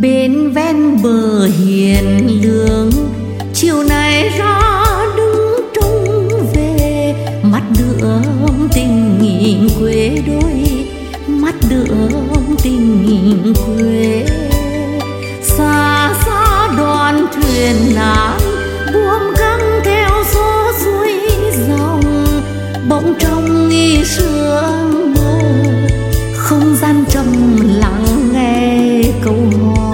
bên ven bờ hiền lương, chiều nay ra đứng trông về, mắt đượm tình quê đôi, mắt đượm tình quê. Xa xa đoàn thuyền lái buông căng theo gió suối dòng, bỗng trong nghi sương mơ không gian trầm lặng nghe câu hò.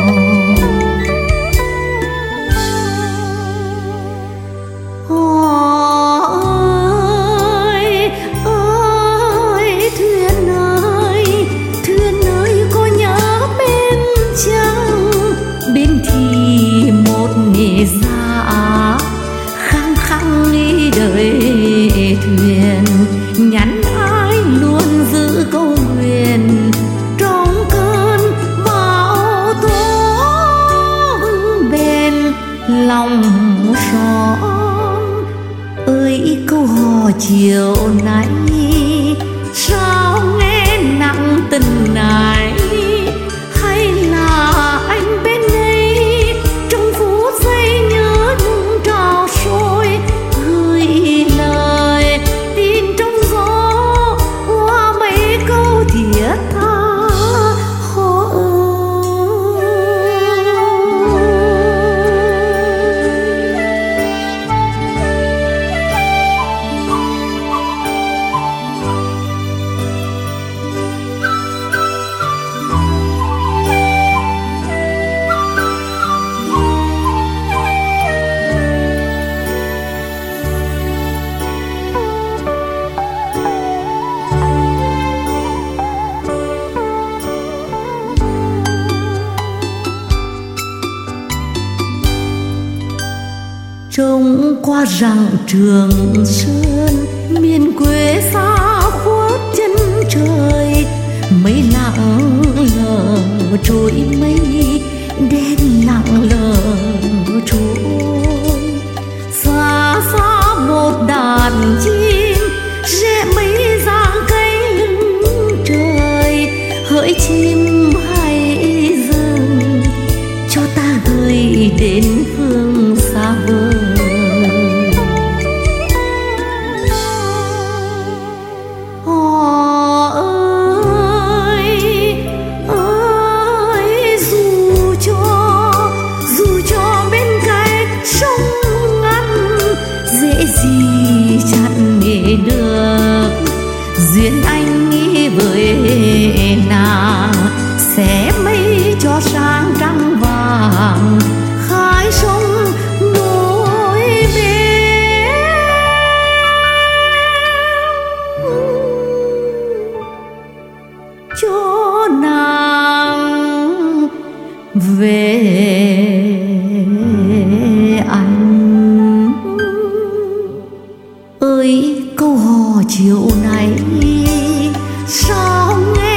Hò ơi ơi thuyền ơi, thuyền ơi có nhớ bên chăng, bên thì một nghề già khăng khăng đi đợi thuyền, nhắn ai luôn giữ câu huyền trong cơn bão tố bên lòng son. Ơi câu hò chiều nay sao nghe nặng tình này, hay là anh bên đây trong phút giây nhớ nhung trào sôi, gửi lời tin trong gió qua mấy câu thiết tha. Hò trông qua rặng Trường Sơn, miền quê xa khuất chân trời, mây lặng lờ trôi mây đen lặng lờ trôi. Xa xa một đàn chim rẽ mấy dáng cây lưng trời, hỡi chim hãy dừng cho ta gửi đến phương xa vời. Hò ơi ơi, dù cho bên cạnh sông ngăn, dễ gì chẳng để được duyên anh nghĩ với nàng, sẽ mây cho sáng trăng vàng khai sông nối bên cho nàng về anh. Ơi câu hò chiều nay sao nghe